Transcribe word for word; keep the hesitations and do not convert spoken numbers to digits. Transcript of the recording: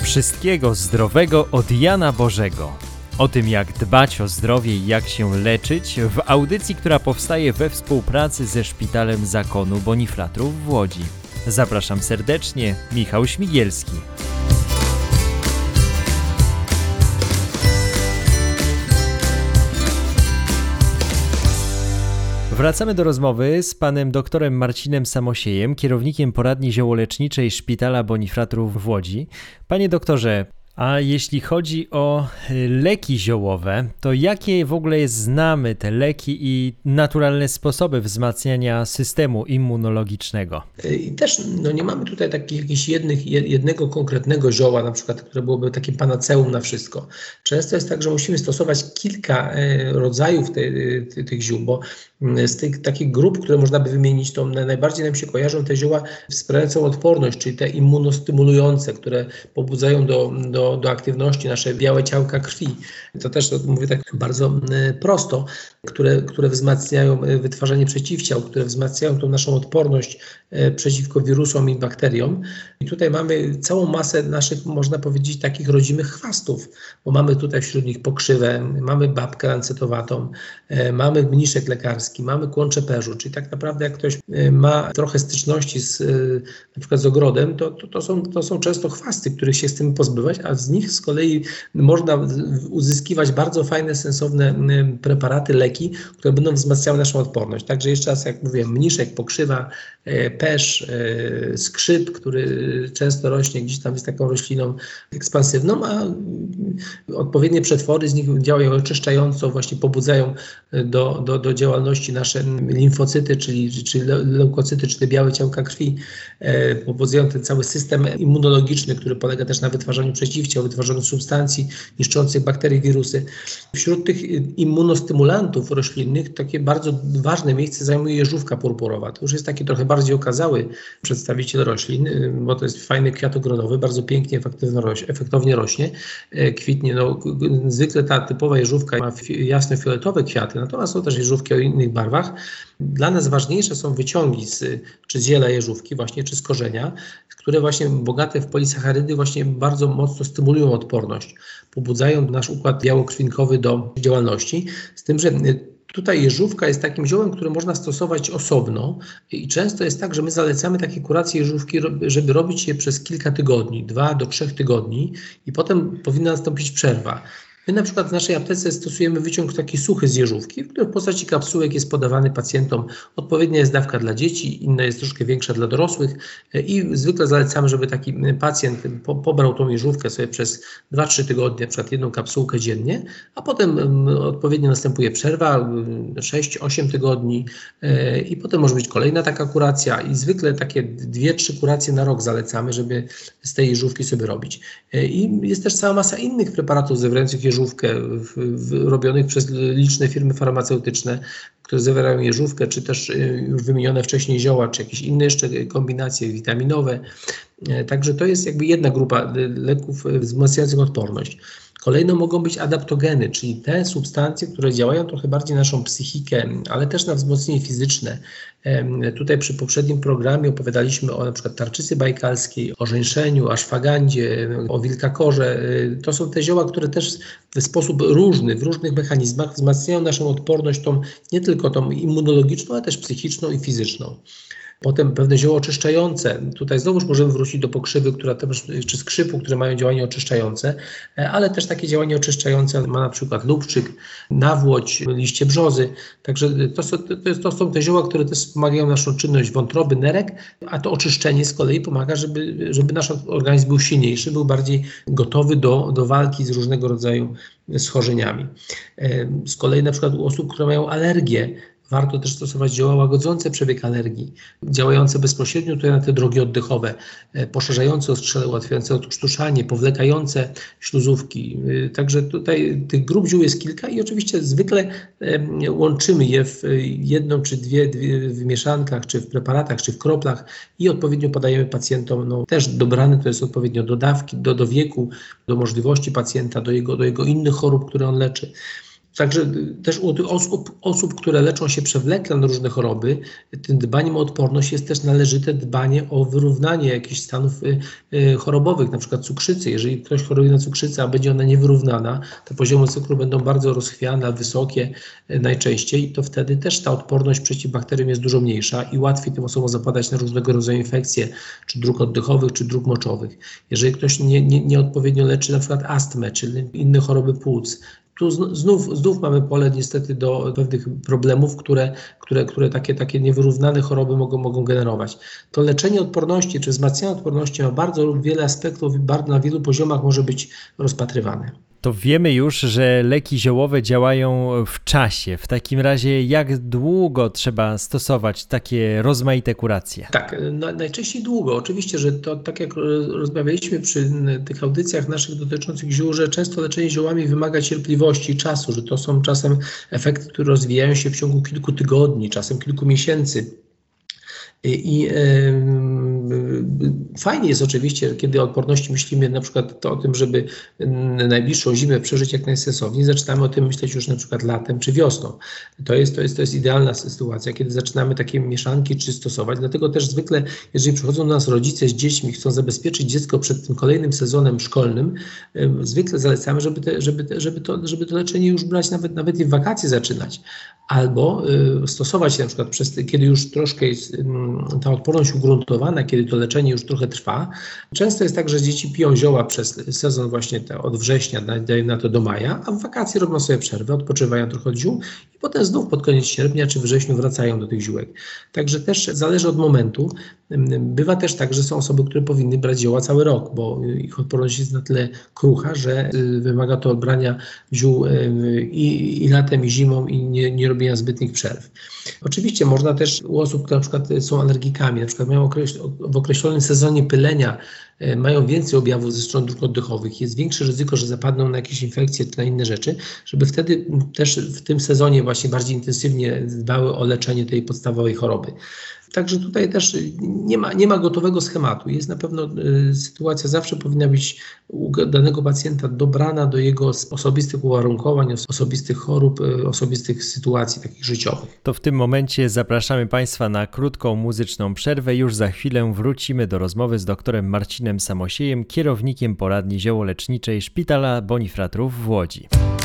Wszystkiego zdrowego od Jana Bożego. O tym, jak dbać o zdrowie i jak się leczyć, w audycji, która powstaje we współpracy ze Szpitalem Zakonu Bonifratrów w Łodzi. Zapraszam serdecznie, Michał Śmigielski. Wracamy do rozmowy z panem doktorem Marcinem Samosiejem, kierownikiem poradni ziołoleczniczej Szpitala Bonifratrów w Łodzi. Panie doktorze, a jeśli chodzi o leki ziołowe, to jakie w ogóle znamy te leki i naturalne sposoby wzmacniania systemu immunologicznego? I też no nie mamy tutaj takich jakichś jednych, jednego konkretnego zioła, na przykład, które byłoby takim panaceum na wszystko. Często jest tak, że musimy stosować kilka rodzajów te, te, tych ziół, bo z tych takich grup, które można by wymienić, to najbardziej nam się kojarzą te zioła wspierające odporność, czyli te immunostymulujące, które pobudzają do, do, do aktywności nasze białe ciałka krwi. To też to mówię tak bardzo prosto, które, które wzmacniają wytwarzanie przeciwciał, które wzmacniają tą naszą odporność przeciwko wirusom i bakteriom. I tutaj mamy całą masę naszych, można powiedzieć, takich rodzimych chwastów, bo mamy tutaj wśród nich pokrzywę, mamy babkę lancetowatą, mamy mniszek lekarski, mamy kłącze perzu, czyli tak naprawdę jak ktoś ma trochę styczności z, na przykład z ogrodem, to, to, to, są, to są często chwasty, których się chcemy pozbywać, a z nich z kolei można uzyskiwać bardzo fajne, sensowne preparaty, leki, które będą wzmacniały naszą odporność. Także jeszcze raz, jak mówiłem, mniszek, pokrzywa, perz, skrzyp, który często rośnie, gdzieś tam jest taką rośliną ekspansywną, a odpowiednie przetwory z nich działają oczyszczająco, właśnie pobudzają do, do, do działalności nasze limfocyty, czyli, czyli leukocyty, czyli te białe ciałka krwi, pobudzają ten cały system immunologiczny, który polega też na wytwarzaniu przeciwciał, wytwarzaniu substancji niszczących bakterie, wirusy. Wśród tych immunostymulantów roślinnych takie bardzo ważne miejsce zajmuje jeżówka purpurowa. To już jest taki trochę bardziej okazały przedstawiciel roślin, bo to jest fajny kwiat ogrodowy, bardzo pięknie, efektownie rośnie, kwitnie. No, zwykle ta typowa jeżówka ma jasno-fioletowe kwiaty, natomiast są też jeżówki o innych barwach. Dla nas ważniejsze są wyciągi z, czy z ziela jeżówki właśnie, czy z korzenia, które właśnie bogate w polisacharydy właśnie bardzo mocno stymulują odporność, pobudzają nasz układ białokrwinkowy do działalności, z tym, że tutaj jeżówka jest takim ziołem, które można stosować osobno i często jest tak, że my zalecamy takie kuracje jeżówki, żeby robić je przez kilka tygodni, dwa do trzech tygodni i potem powinna nastąpić przerwa. My na przykład w naszej aptece stosujemy wyciąg taki suchy z jeżówki, który w postaci kapsułek jest podawany pacjentom. Odpowiednia jest dawka dla dzieci, inna jest troszkę większa dla dorosłych i zwykle zalecamy, żeby taki pacjent po, pobrał tą jeżówkę sobie przez dwa trzy tygodnie, na przykład jedną kapsułkę dziennie, a potem odpowiednio następuje przerwa sześć osiem tygodni i potem może być kolejna taka kuracja i zwykle takie dwie trzy kuracje na rok zalecamy, żeby z tej jeżówki sobie robić. I jest też cała masa innych preparatów zawierających jeżówkę, w, w, robionych przez liczne firmy farmaceutyczne, które zawierają jeżówkę, czy też już wymienione wcześniej zioła, czy jakieś inne jeszcze kombinacje witaminowe. Także to jest jakby jedna grupa leków wzmacniających odporność. Kolejno mogą być adaptogeny, czyli te substancje, które działają trochę bardziej na naszą psychikę, ale też na wzmocnienie fizyczne. Tutaj przy poprzednim programie opowiadaliśmy o na przykład tarczycy bajkalskiej, o żeńszeniu, aszwagandzie, o wilkakorze. To są te zioła, które też w sposób różny, w różnych mechanizmach wzmacniają naszą odporność, tą, nie tylko tą immunologiczną, ale też psychiczną i fizyczną. Potem pewne zioła oczyszczające. Tutaj znowuż możemy wrócić do pokrzywy, która też, czy skrzypu, które mają działanie oczyszczające, ale też takie działanie oczyszczające ma na przykład lubczyk, nawłoć, liście brzozy. Także to są, to, jest, to są te zioła, które też wspomagają naszą czynność wątroby, nerek, a to oczyszczenie z kolei pomaga, żeby, żeby nasz organizm był silniejszy, był bardziej gotowy do, do walki z różnego rodzaju schorzeniami. Z kolei na przykład u osób, które mają alergię, warto też stosować zioła łagodzące przebieg alergii, działające bezpośrednio tutaj na te drogi oddechowe, poszerzające ostrzelę, ułatwiające odkrztuszanie, powlekające śluzówki. Także tutaj tych grup ziół jest kilka i oczywiście zwykle łączymy je w jedną czy dwie, dwie w mieszankach, czy w preparatach, czy w kroplach i odpowiednio podajemy pacjentom. No, też dobrane to jest odpowiednio do dawki, do, do wieku, do możliwości pacjenta, do jego, do jego innych chorób, które on leczy. Także też u tych osób, osób, które leczą się przewlekle na różne choroby, tym dbaniem o odporność jest też należyte dbanie o wyrównanie jakichś stanów chorobowych, na przykład cukrzycy. Jeżeli ktoś choruje na cukrzycę, a będzie ona niewyrównana, te poziomy cukru będą bardzo rozchwiane, wysokie najczęściej, to wtedy też ta odporność przeciw bakteriom jest dużo mniejsza i łatwiej tym osobom zapadać na różnego rodzaju infekcje, czy dróg oddechowych, czy dróg moczowych. Jeżeli ktoś nie, nie, nieodpowiednio leczy na przykład astmę, czy inne choroby płuc, tu znów, znów mamy pole niestety do pewnych problemów, które, które, które takie, takie niewyrównane choroby mogą, mogą generować. To leczenie odporności czy wzmacnianie odporności ma bardzo wiele aspektów i bardzo na wielu poziomach może być rozpatrywane. To wiemy już, że leki ziołowe działają w czasie. W takim razie jak długo trzeba stosować takie rozmaite kuracje? Tak, na, najczęściej długo. Oczywiście, że to tak jak rozmawialiśmy przy tych audycjach naszych dotyczących ziół, że często leczenie ziołami wymaga cierpliwości i czasu, że to są czasem efekty, które rozwijają się w ciągu kilku tygodni, czasem kilku miesięcy. I e, fajnie jest oczywiście, kiedy o odporności myślimy na przykład to o tym, żeby najbliższą zimę przeżyć jak najsensowniej, zaczynamy o tym myśleć już na przykład latem czy wiosną. To jest, to jest, to jest idealna sytuacja, kiedy zaczynamy takie mieszanki czy stosować. Dlatego też zwykle, jeżeli przychodzą do nas rodzice z dziećmi, chcą zabezpieczyć dziecko przed tym kolejnym sezonem szkolnym, e, zwykle zalecamy, żeby, te, żeby, te, żeby, to, żeby to leczenie już brać nawet, nawet i w wakacje zaczynać. Albo y, stosować się na przykład, przez, kiedy już troszkę jest y, ta odporność ugruntowana, kiedy to leczenie już trochę trwa. Często jest tak, że dzieci piją zioła przez sezon właśnie te, od września, dają na to do maja, a w wakacje robią sobie przerwę, odpoczywają trochę od ziół i potem znów pod koniec sierpnia czy wrześniu wracają do tych ziółek. Także też zależy od momentu. Bywa też tak, że są osoby, które powinny brać zioła cały rok, bo ich odporność jest na tyle krucha, że wymaga to odbrania ziół i, i latem, i zimą i nie, nie robienia zbytnich przerw. Oczywiście można też u osób, które na przykład są alergikami, na przykład mają określ- w określonym sezonie pylenia, mają więcej objawów ze stron dróg oddechowych, jest większe ryzyko, że zapadną na jakieś infekcje czy na inne rzeczy, żeby wtedy też w tym sezonie właśnie bardziej intensywnie dbały o leczenie tej podstawowej choroby. Także tutaj też nie ma, nie ma gotowego schematu. Jest na pewno y, sytuacja zawsze powinna być u danego pacjenta dobrana do jego osobistych uwarunkowań, osobistych chorób, y, osobistych sytuacji takich życiowych. To w tym momencie zapraszamy Państwa na krótką muzyczną przerwę. Już za chwilę wrócimy do rozmowy z doktorem Marcinem Samosiejem, kierownikiem poradni ziołoleczniczej Szpitala Bonifratrów w Łodzi.